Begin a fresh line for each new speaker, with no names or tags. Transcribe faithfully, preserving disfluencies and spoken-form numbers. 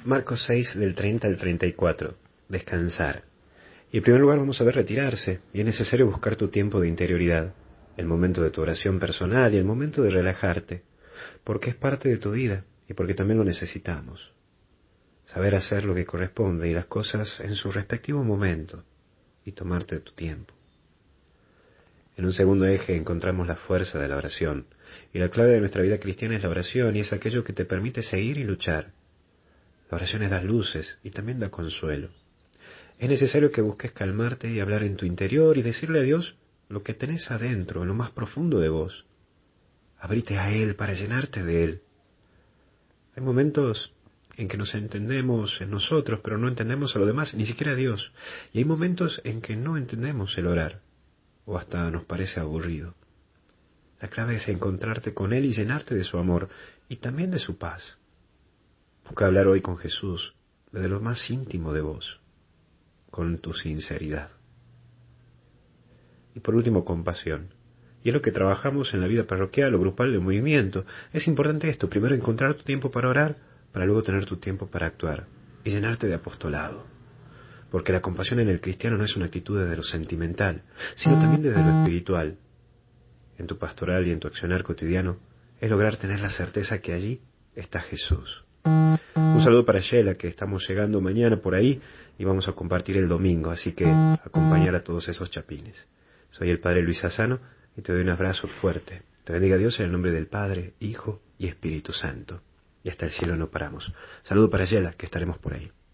Marcos seis, del treinta al treinta y cuatro. Descansar. Y en primer lugar vamos a ver retirarse, y es necesario buscar tu tiempo de interioridad, el momento de tu oración personal y el momento de relajarte, porque es parte de tu vida y porque también lo necesitamos. Saber hacer lo que corresponde y las cosas en su respectivo momento, y tomarte tu tiempo. En un segundo eje encontramos la fuerza de la oración, y la clave de nuestra vida cristiana es la oración, y es aquello que te permite seguir y luchar. La oración es da luces y también da consuelo. Es necesario que busques calmarte y hablar en tu interior y decirle a Dios lo que tenés adentro, en lo más profundo de vos. Abrite a Él para llenarte de Él. Hay momentos en que nos entendemos en nosotros, pero no entendemos a lo demás, ni siquiera a Dios. Y hay momentos en que no entendemos el orar, o hasta nos parece aburrido. La clave es encontrarte con Él y llenarte de su amor, y también de su paz. Busca hablar hoy con Jesús, desde lo más íntimo de vos, con tu sinceridad. Y por último, compasión. Y es lo que trabajamos en la vida parroquial o grupal de movimiento. Es importante esto, primero encontrar tu tiempo para orar, para luego tener tu tiempo para actuar y llenarte de apostolado. Porque la compasión en el cristiano no es una actitud desde lo sentimental, sino también desde lo espiritual. En tu pastoral y en tu accionar cotidiano es lograr tener la certeza que allí está Jesús. Un saludo para Sheila, que estamos llegando mañana por ahí y vamos a compartir el domingo, así que acompañar a todos esos chapines. Soy el Padre Luis Sassano y te doy un abrazo fuerte. Te bendiga Dios en el nombre del Padre, Hijo y Espíritu Santo. Y hasta el cielo no paramos. Saludo para Sheila, que estaremos por ahí.